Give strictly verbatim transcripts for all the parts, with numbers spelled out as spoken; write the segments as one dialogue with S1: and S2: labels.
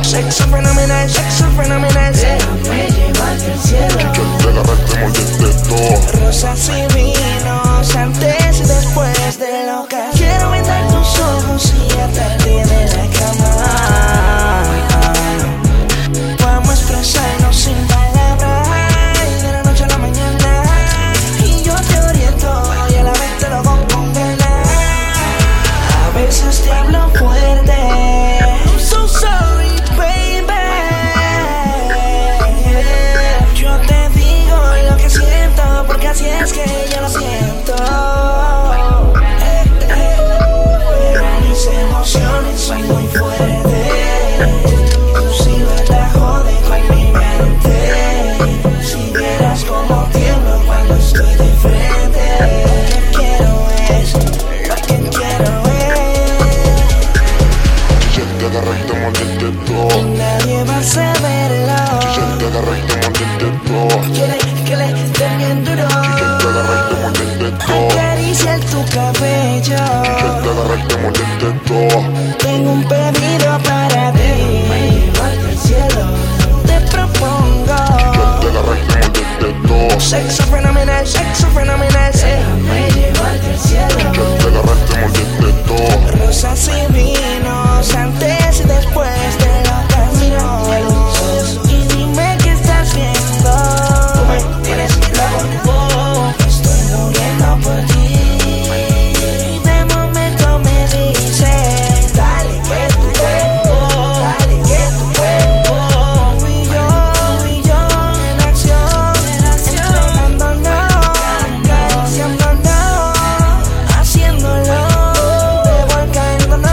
S1: Sexo fenomenal, sexo fenomenal.
S2: Déjame llevarte al cielo.
S3: Te agarraste, mordiste todo.
S1: Rosas y vinos, antes y después de la ocasión. Quiero vendar tus ojos y atarte de la cama. Vamos a expresarnos sin palabras, de la noche a la mañana. Y yo te oriento y a la vez te lo hago con ganas. A veces te hablo fuerte. I'm so sorry, baby. Yo te digo lo que siento, porque así es que yo lo siento. Eh, eh, mis emociones son muy fuertes. Tu silueta jode con mi mente. Si vieras cómo tiemblo cuando estoy de frente. Lo que quiero es, lo que quiero es.
S3: Te agarraste, mordiste todo.
S1: Nadie va a saberlo.
S3: Te agarraste, mordiste todo.
S1: Quiere que le den bien duro.
S3: Te agarraste, mordiste todo.
S1: Acariciar tu cabello.
S3: Te agarraste, mordiste todo.
S1: Tengo un pedido para ti.
S2: Llevarte al cielo.
S1: Te propongo
S3: Te agarraste, mordiste todo.
S1: sexo fenomenal, sexo fenomenal.
S2: Déjame llevarte al cielo.
S3: Te agarraste, mordiste todo.
S1: Rosas y vinos, antes y después de la ocasión. Y dime qué estás viendo. Tú me tienes loco. Estoy muriendo por ti. De momento me dices, dale que tu cuerpo, dale que tu cuerpo. Y yo, y yo en acción, entregándonos, acariciándonos, haciéndolo, revolcándonos.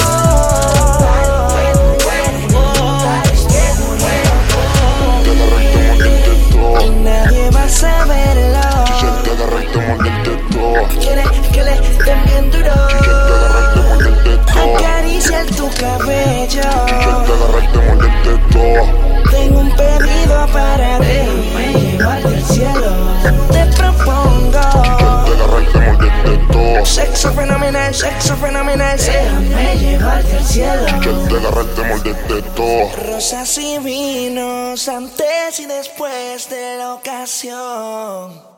S1: Dale que tu cuerpo, dale que tu cuerpo.
S3: Te agarraste, mordiste todo.
S1: Y nadie va a saberlo.
S3: Te agarraste, mordiste todo.
S1: Quiere que le den bien duro.
S3: Te agarraste, mordiste todo.
S1: Acariciar tu cabello.
S3: Te agarraste, mordiste todo.
S1: Tengo un pedido para ti.
S2: Déjame llevarte al cielo.
S1: Te propongo
S3: Te agarraste, mordiste todo.
S1: sexo fenomenal, sexo fenomenal.
S2: Déjame llevarte al cielo.
S3: Te agarraste, mordiste todo.
S1: Rosas y vinos, antes y después de la ocasión.